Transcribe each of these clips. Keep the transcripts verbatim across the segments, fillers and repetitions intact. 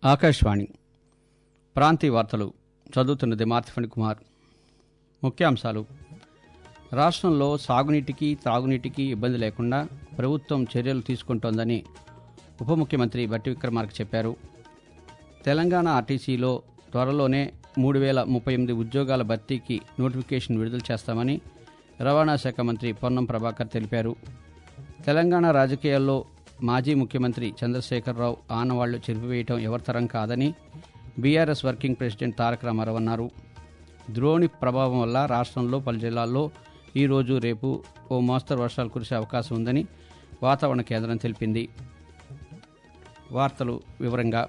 ఆకాశవాణి ప్రాంతీయ వార్తలు చదువుతున్నది మార్తిఫణి కుమార్. ముఖ్యాంశాలు: రాష్ట్రంలో సాగునీటికి త్రాగునీటికి ఇబ్బంది లేకుండా ప్రభుత్వం చర్యలు తీసుకుంటోందని ఉప ముఖ్యమంత్రి భట్టి విక్రమార్క చెప్పారు. తెలంగాణ ఆర్టీసీలో త్వరలోనే మూడు వేల ముప్పై ఎనిమిది ఉద్యోగాల భర్తీకి నోటిఫికేషన్ విడుదల చేస్తామని రవాణా శాఖ మంత్రి పొన్నం ప్రభాకర్ తెలిపారు. తెలంగాణ రాజకీయాల్లో మాజీ ముఖ్యమంత్రి చంద్రశేఖరరావు ఆనవాళ్లు చెరిపివేయటం ఎవరితరం కాదని BRS working president Taraka Rama Rao అన్నారు. ద్రోణి ప్రభావం వల్ల రాష్ట్రంలో పలు జిల్లాల్లో ఈరోజు రేపు ఓ మోస్తరు వర్షాలు కురిసే అవకాశం ఉందని వాతావరణ కేంద్రం తెలిపింది. వార్తలు వివరంగా: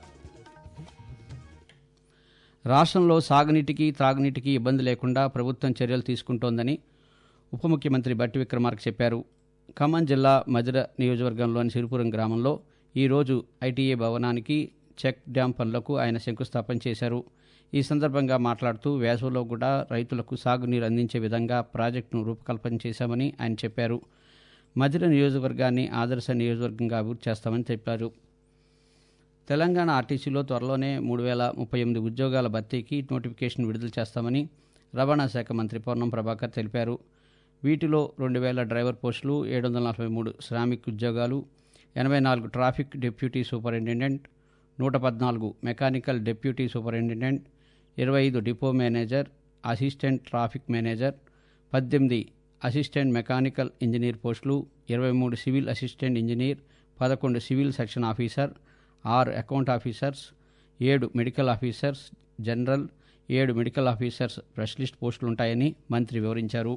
రాష్ట్రంలో సాగునీటికి త్రాగునీటికి ఇబ్బంది లేకుండా ప్రభుత్వం చర్యలు తీసుకుంటోందని ఉప ముఖ్యమంత్రి భట్టి విక్రమార్క చెప్పారు. ఖమ్మం జిల్లా మధిర నియోజకవర్గంలోని సిరిపురం గ్రామంలో ఈరోజు ఐటీఏ భవనానికి చెక్ డ్యాం పనులకు ఆయన శంకుస్థాపన చేశారు. ఈ సందర్భంగా మాట్లాడుతూ వేసవిలో కూడా రైతులకు సాగునీరు అందించే విధంగా ప్రాజెక్టును రూపకల్పన చేశామని ఆయన చెప్పారు. మధిర నియోజకవర్గాన్ని ఆదర్శ నియోజకవర్గంగా అభివృద్ధి చేస్తామని చెప్పారు. తెలంగాణ ఆర్టీసీలో త్వరలోనే మూడు వేల ముప్పై ఎనిమిది ఉద్యోగాల భర్తీకి నోటిఫికేషన్ విడుదల చేస్తామని రవాణా శాఖ మంత్రి పొన్నం ప్రభాకర్ తెలిపారు. వీటిలో రెండు వేల డ్రైవర్ పోస్టులు, ఏడు వందల నలభై మూడు శ్రామిక్ ఉద్యోగాలు, ఎనభై నాలుగు ట్రాఫిక్ డిప్యూటీ సూపరింటెండెంట్, నూట పద్నాలుగు మెకానికల్ డిప్యూటీ సూపరింటెండెంట్, ఇరవై ఐదు depot manager, assistant traffic manager, పద్దెనిమిది అసిస్టెంట్ మెకానికల్ ఇంజనీర్ పోస్టులు, ఇరవై మూడు సివిల్ అసిస్టెంట్ ఇంజనీర్, పదకొండు సివిల్ సెక్షన్ ఆఫీసర్, ఆరు అకౌంట్ ఆఫీసర్స్, ఏడు మెడికల్ ఆఫీసర్స్ జనరల్, ఏడు మెడికల్ ఆఫీసర్స్ స్పెషలిస్ట్ పోస్టులుంటాయని మంత్రి వివరించారు.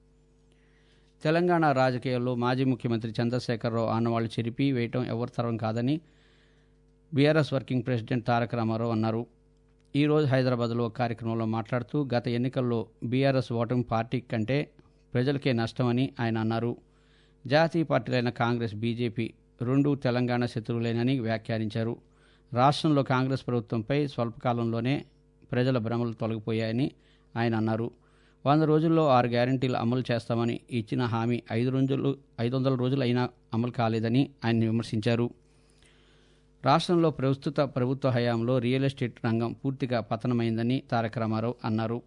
తెలంగాణ రాజకీయాల్లో మాజీ ముఖ్యమంత్రి చంద్రశేఖరరావు ఆనవాళ్లు చెరిపి వేయటం ఎవరితరం కాదని BRS working president Taraka Rama Rao అన్నారు. ఈరోజు హైదరాబాద్లో ఒక కార్యక్రమంలో మాట్లాడుతూ గత ఎన్నికల్లో బీఆర్ఎస్ ఓటమి పార్టీ కంటే ప్రజలకే నష్టమని ఆయన అన్నారు. జాతీయ పార్టీలైన కాంగ్రెస్, బీజేపీ రెండు తెలంగాణ శత్రువులేనని వ్యాఖ్యానించారు. రాష్ట్రంలో కాంగ్రెస్ ప్రభుత్వంపై స్వల్పకాలంలోనే ప్రజల భ్రమలు తొలగిపోయాయని ఆయన అన్నారు. వంద రోజుల్లో ఆరు గ్యారంటీలు అమలు చేస్తామని ఇచ్చిన హామీ ఐదు రోజులు ఐదు వందల రోజులు అయినా అమలు కాలేదని ఆయన విమర్శించారు. రాష్ట్రంలో ప్రస్తుత ప్రభుత్వ హయాంలో రియల్ ఎస్టేట్ రంగం పూర్తిగా పతనమైందని తారక రామారావు అన్నారు.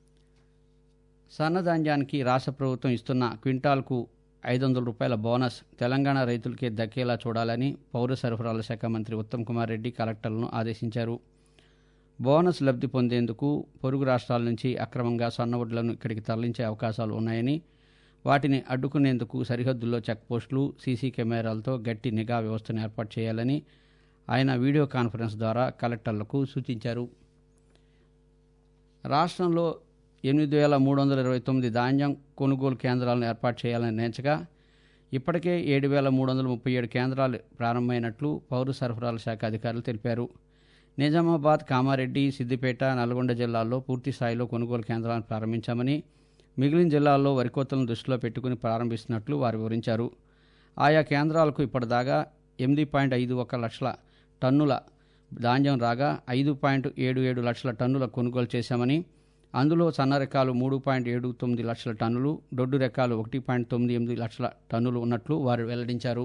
సన్నధాన్యానికి రాష్ట్ర ప్రభుత్వం ఇస్తున్న క్వింటాల్కు ఐదు వందల రూపాయల బోనస్ తెలంగాణ రైతులకే దక్కేలా చూడాలని పౌర సరఫరాల శాఖ మంత్రి ఉత్తమ్ కుమార్ రెడ్డి కలెక్టర్లను ఆదేశించారు. బోనస్ లబ్ధి పొందేందుకు పొరుగు రాష్ట్రాల నుంచి అక్రమంగా సన్నవడ్లను ఇక్కడికి తరలించే అవకాశాలు ఉన్నాయని, వాటిని అడ్డుకునేందుకు సరిహద్దుల్లో చెక్పోస్టులు, సీసీ కెమెరాలతో గట్టి నిఘా వ్యవస్థను ఏర్పాటు చేయాలని ఆయన వీడియో కాన్ఫరెన్స్ ద్వారా కలెక్టర్లకు సూచించారు. రాష్ట్రంలో ఎనిమిది వేల మూడు వందల ఇరవై తొమ్మిది ధాన్యం కొనుగోలు కేంద్రాలను ఏర్పాటు చేయాలని నిర్ణయించగా ఇప్పటికే ఏడు వేల మూడు వందల ముప్పై ఏడు కేంద్రాలు ప్రారంభమైనట్లు పౌర సరఫరాల శాఖ అధికారులు తెలిపారు. నిజామాబాద్, కామారెడ్డి, సిద్దిపేట, నల్గొండ జిల్లాల్లో పూర్తి స్థాయిలో కొనుగోలు కేంద్రాలను ప్రారంభించామని, మిగిలిన జిల్లాల్లో వరి కోతలను దృష్టిలో పెట్టుకుని ప్రారంభిస్తున్నట్లు వారు వివరించారు. ఆయా కేంద్రాలకు ఇప్పటిదాకా ఎనిమిది పాయింట్ ఐదు ఒక లక్షల టన్నుల ధాన్యం రాగా ఐదు పాయింట్ ఏడు ఏడు లక్షల టన్నుల కొనుగోలు చేశామని, అందులో సన్న రకాలు మూడు పాయింట్ ఏడు తొమ్మిది లక్షల టన్నులు, దొడ్డు రకాలు ఒకటి పాయింట్ తొమ్మిది ఎనిమిది లక్షల టన్నులు ఉన్నట్లు వారు వెల్లడించారు.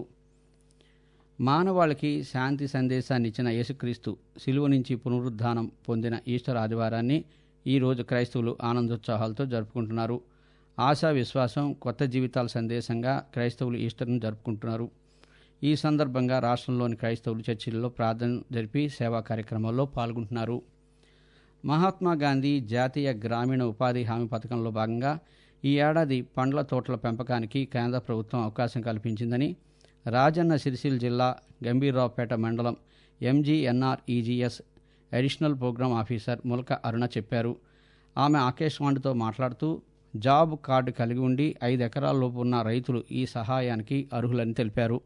మానవాళికి శాంతి సందేశాన్ని ఇచ్చిన యేసుక్రీస్తు శిలువ నుంచి పునరుద్ధానం పొందిన ఈస్టర్ ఆదివారాన్ని ఈరోజు క్రైస్తవులు ఆనందోత్సాహాలతో జరుపుకుంటున్నారు. ఆశా, విశ్వాసం, కొత్త జీవితాల సందేశంగా క్రైస్తవులు ఈస్టర్ను జరుపుకుంటున్నారు. ఈ సందర్భంగా రాష్ట్రంలోని క్రైస్తవులు చర్చిల్లో ప్రార్థన జరిపి సేవా కార్యక్రమాల్లో పాల్గొంటున్నారు. మహాత్మా గాంధీ జాతీయ గ్రామీణ ఉపాధి హామీ పథకంలో భాగంగా ఈ ఏడాది పండ్ల తోటల పెంపకానికి కేంద్ర ప్రభుత్వం అవకాశం కల్పించిందని రాజన్న సిరిసిల్ల జిల్లా గంభీర్రావుపేట మండలం MGNREGS additional program officer Mulaka Aruna చెప్పారు. ఆమె ఆకాశవాణితో మాట్లాడుతూ జాబ్ కార్డు కలిగి ఉండి ఐదు ఎకరాల లోపు ఉన్న రైతులు ఈ సహాయానికి అర్హులని తెలిపారు.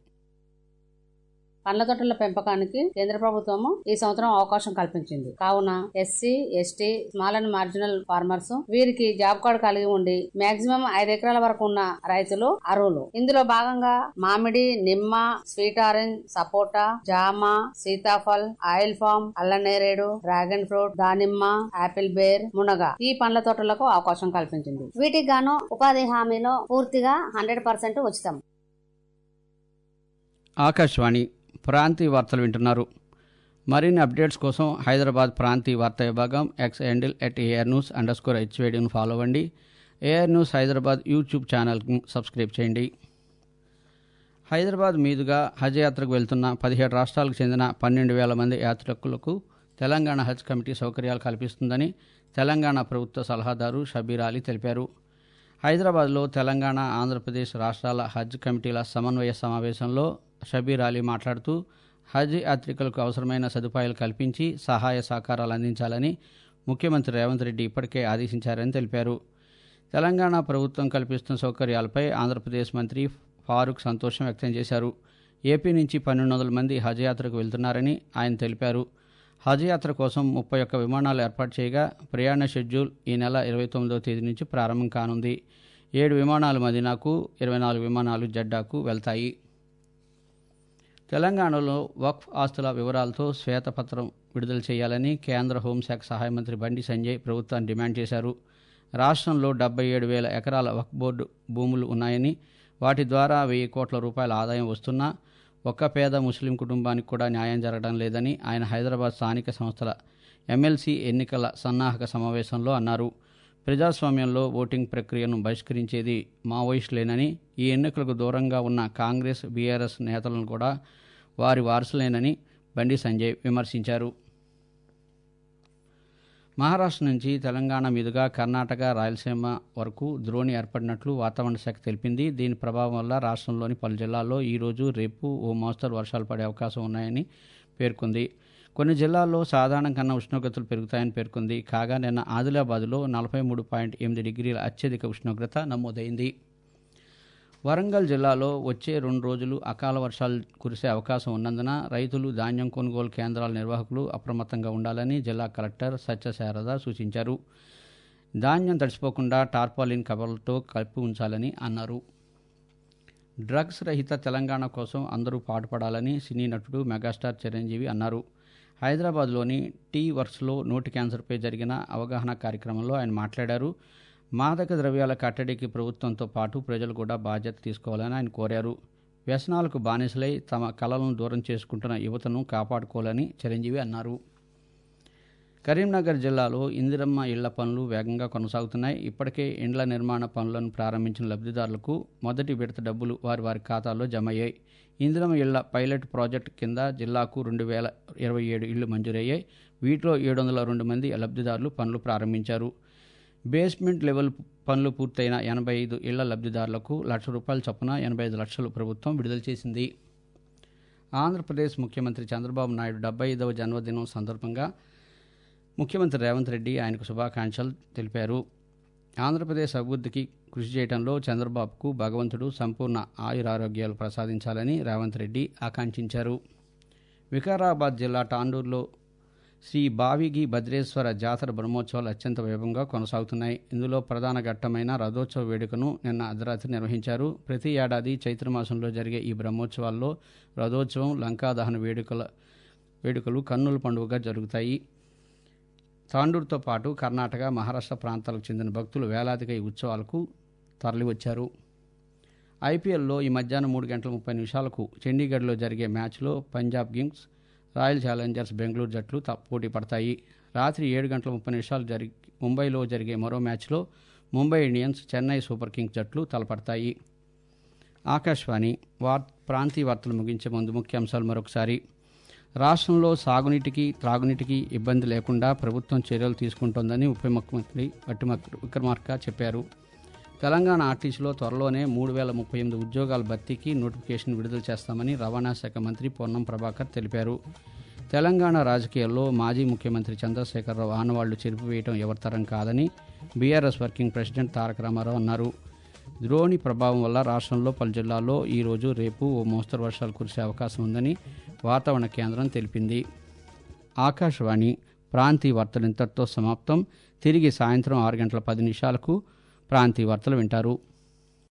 పండ్ల తోటల పెంపకానికి కేంద్ర ప్రభుత్వం ఈ సంవత్సరం అవకాశం కల్పించింది. కావున SC, ST, small and marginal farmers వీరికి జాబ్ కార్డు కలిగి ఉండి మాక్సిమం ఐదు ఎకరాల వరకు ఉన్న రైతులు అర్హులు. ఇందులో భాగంగా మామిడి, నిమ్మ, స్వీట్ ఆరెంజ్, సపోటా, జామ, సీతాఫల్, ఆయిల్ ఫామ్, అల్లనేరేడు, డ్రాగన్ ఫ్రూట్, దానిమ్మ, ఆపిల్ బేర్, మునగ ఈ పండ్ల తోటలకు అవకాశం కల్పించింది. వీటికి గాను ఉపాధి హామీలో పూర్తిగా హండ్రెడ్ పర్సెంట్ ఉచితం. ఆకాశవాణి ప్రాంతీయ వార్తలు వింటున్నారు. మరిన్ని అప్డేట్స్ కోసం హైదరాబాద్ ప్రాంతీయ వార్తా విభాగం X handle at AR news under score హెచ్వేడిని ఫాలో అవ్వండి. ఏఆర్ న్యూస్ హైదరాబాద్ యూట్యూబ్ ఛానల్కి సబ్స్క్రైబ్ చేయండి. హైదరాబాద్ మీదుగా హజ్ యాత్రకు వెళ్తున్న పదిహేడు రాష్ట్రాలకు చెందిన పన్నెండు వేల మంది యాత్రికులకు తెలంగాణ హజ్ కమిటీ సౌకర్యాలు కల్పిస్తుందని తెలంగాణ ప్రభుత్వ సలహాదారు షబీర్ అలీ తెలిపారు. హైదరాబాద్లో తెలంగాణ, ఆంధ్రప్రదేశ్ రాష్ట్రాల హజ్ కమిటీల సమన్వయ సమావేశంలో షబీర్ అలీ మాట్లాడుతూ హజ్ యాత్రికులకు అవసరమైన సదుపాయాలు కల్పించి సహాయ సహకారాలు అందించాలని ముఖ్యమంత్రి రేవంత్ రెడ్డి ఇప్పటికే ఆదేశించారని తెలిపారు. తెలంగాణ ప్రభుత్వం కల్పిస్తున్న సౌకర్యాలపై ఆంధ్రప్రదేశ్ మంత్రి ఫారూక్ సంతోషం వ్యక్తం చేశారు. ఏపీ నుంచి పన్నెండు వందల మంది హజ్ యాత్రకు వెళ్తున్నారని ఆయన తెలిపారు. హజ్ యాత్ర కోసం ముప్పై ఒక్క విమానాలు ఏర్పాటు చేయగా ప్రయాణ షెడ్యూల్ ఈ నెల ఇరవై తొమ్మిదవ తేదీ నుంచి ప్రారంభం కానుంది. ఏడు విమానాలు మదీనాకు, ఇరవై నాలుగు విమానాలు జడ్డాకు వెళ్తాయి. తెలంగాణలో వక్ఫ్ ఆస్తుల వివరాలతో శ్వేతపత్రం విడుదల చేయాలని కేంద్ర హోంశాఖ సహాయ మంత్రి బండి సంజయ్ ప్రభుత్వాన్ని డిమాండ్ చేశారు. రాష్ట్రంలో డెబ్బై ఏడు వేల ఎకరాల వక్ఫ్ బోర్డు భూములు ఉన్నాయని, వాటి ద్వారా వెయ్యి కోట్ల రూపాయల ఆదాయం వస్తున్నా ఒక్క పేద ముస్లిం కుటుంబానికి కూడా న్యాయం జరగడం లేదని ఆయన హైదరాబాద్ స్థానిక సంస్థల ఎమ్మెల్సీ ఎన్నికల సన్నాహక సమావేశంలో అన్నారు. ప్రజాస్వామ్యంలో ఓటింగ్ ప్రక్రియను బహిష్కరించేది మావోయిస్టులేనని, ఈ ఎన్నికలకు దూరంగా ఉన్న కాంగ్రెస్, బీఆర్ఎస్ నేతలను కూడా వారి వారసులేనని బండి సంజయ్ విమర్శించారు. మహారాష్ట్ర నుంచి తెలంగాణ మీదుగా కర్ణాటక, రాయలసీమ వరకు ద్రోణి ఏర్పడినట్లు వాతావరణ శాఖ తెలిపింది. దీని ప్రభావం వల్ల రాష్ట్రంలోని పలు జిల్లాల్లో ఈరోజు, రేపు ఓ మోస్తరు వర్షాలు పడే అవకాశం ఉన్నాయని పేర్కొంది. కొన్ని జిల్లాల్లో సాధారణం కన్నా ఉష్ణోగ్రతలు పెరుగుతాయని పేర్కొంది. కాగా నిన్న ఆదిలాబాద్లో నలభై మూడు పాయింట్ ఎనిమిది డిగ్రీల అత్యధిక ఉష్ణోగ్రత నమోదైంది. వరంగల్ జిల్లాలో వచ్చే రెండు రోజులు అకాల వర్షాలు కురిసే అవకాశం ఉన్నందున రైతులు, ధాన్యం కొనుగోలు కేంద్రాల నిర్వాహకులు అప్రమత్తంగా ఉండాలని జిల్లా కలెక్టర్ సత్యశారద సూచించారు. ధాన్యం తడిసిపోకుండా టార్పాలిన్ కవర్లతో కప్పి ఉంచాలని అన్నారు. డ్రగ్స్ రహిత తెలంగాణ కోసం అందరూ పాటుపడాలని సినీ నటుడు మెగాస్టార్ చిరంజీవి అన్నారు. హైదరాబాద్లోని టీ వర్క్స్లో నోటి క్యాన్సర్పై జరిగిన అవగాహన కార్యక్రమంలో ఆయన మాట్లాడారు. మాదక ద్రవ్యాల కట్టడికి ప్రభుత్వంతో పాటు ప్రజలు కూడా బాధ్యత తీసుకోవాలని ఆయన కోరారు. వ్యసనాలకు బానిసలై తమ కళలను దూరం చేసుకుంటున్న యువతను కాపాడుకోవాలని చిరంజీవి అన్నారు. కరీంనగర్ జిల్లాలో ఇందిరమ్మ ఇళ్ల పనులు వేగంగా కొనసాగుతున్నాయి. ఇప్పటికే ఇండ్ల నిర్మాణ పనులను ప్రారంభించిన లబ్ధిదారులకు మొదటి విడత డబ్బులు వారి వారి ఖాతాల్లో జమ అయ్యాయి. ఇందిరమ్మ ఇళ్ల పైలట్ ప్రాజెక్టు కింద జిల్లాకు రెండు వేల ఇరవై ఏడు ఇళ్లు మంజూరయ్యాయి. వీటిలో ఏడు వందల రెండు మంది లబ్ధిదారులు పనులు ప్రారంభించారు. బేస్మెంట్ లెవెల్ పనులు పూర్తయిన ఎనభై ఐదు ఇళ్ల లబ్ధిదారులకు లక్ష రూపాయల చొప్పున ఎనభై ఐదు లక్షలు ప్రభుత్వం విడుదల చేసింది. ఆంధ్రప్రదేశ్ ముఖ్యమంత్రి చంద్రబాబు నాయుడు డెబ్బై ఐదవ జన్మదినం సందర్భంగా ముఖ్యమంత్రి రేవంత్ రెడ్డి ఆయనకు శుభాకాంక్షలు తెలిపారు. ఆంధ్రప్రదేశ్ అభివృద్ధికి కృషి చేయడంలో చంద్రబాబుకు భగవంతుడు సంపూర్ణ ఆయురారోగ్యాలు ప్రసాదించాలని రేవంత్ రెడ్డి ఆకాంక్షించారు. వికారాబాద్ జిల్లా టాండూరులో శ్రీ బావిగి భద్రేశ్వర జాతర బ్రహ్మోత్సవాలు అత్యంత వైభవంగా కొనసాగుతున్నాయి. ఇందులో ప్రధాన ఘట్టమైన రథోత్సవ వేడుకను నిన్న అర్ధరాత్రి నిర్వహించారు. ప్రతి ఏడాది చైత్రమాసంలో జరిగే ఈ బ్రహ్మోత్సవాల్లో రథోత్సవం, లంకాదహన వేడుకల వేడుకలు కన్నుల పండుగగా జరుగుతాయి. తాండూరుతో పాటు కర్ణాటక, మహారాష్ట్ర ప్రాంతాలకు చెందిన భక్తులు వేలాదిగా ఈ ఉత్సవాలకు తరలివచ్చారు. ఐపీఎల్లో ఈ మధ్యాహ్నం మూడు గంటల ముప్పై నిమిషాలకు చండీగఢ్లో జరిగే మ్యాచ్లో Punjab kings, royal challengers Bengaluru జట్లు పోటీ పడతాయి. రాత్రి ఏడు గంటల ముప్పై నిమిషాలు జరిగి ముంబైలో జరిగే మరో మ్యాచ్లో Mumbai Indians, Chennai super kings జట్లు తలపడతాయి. ఆకాశవాణి వార్ ప్రాంతీయ వార్తలు ముగించే ముందు ముఖ్యాంశాలు మరొకసారి. రాష్ట్రంలో సాగునీటికి, త్రాగునీటికి ఇబ్బంది లేకుండా ప్రభుత్వం చర్యలు తీసుకుంటోందని ఉప ముఖ్యమంత్రి బట్టి విక్రమార్క చెప్పారు. తెలంగాణ ఆర్టీసీలో త్వరలోనే మూడు వేల ముప్పై ఎనిమిది ఉద్యోగాల భర్తీకి నోటిఫికేషన్ విడుదల చేస్తామని రవాణా శాఖ మంత్రి పొన్నం ప్రభాకర్ తెలిపారు. తెలంగాణ రాజకీయాల్లో మాజీ ముఖ్యమంత్రి చంద్రశేఖరరావు ఆనవాళ్లు చెరిపివేయడం ఎవరితరం కాదని BRS working president Taraka Rama Rao అన్నారు. ద్రోణి ప్రభావం వల్ల రాష్ట్రంలో పలు జిల్లాల్లో ఈరోజు, రేపు ఓ మోస్తరు వర్షాలు కురిసే అవకాశం ఉందని వాతావరణ కేంద్రం తెలిపింది. ఆకాశవాణి ప్రాంతీయ వార్తలు ఇంతటితో సమాప్తం. తిరిగి సాయంత్రం ఆరు గంటల పది నిమిషాలకు ప్రాంతీయ వార్తలు వింటారు.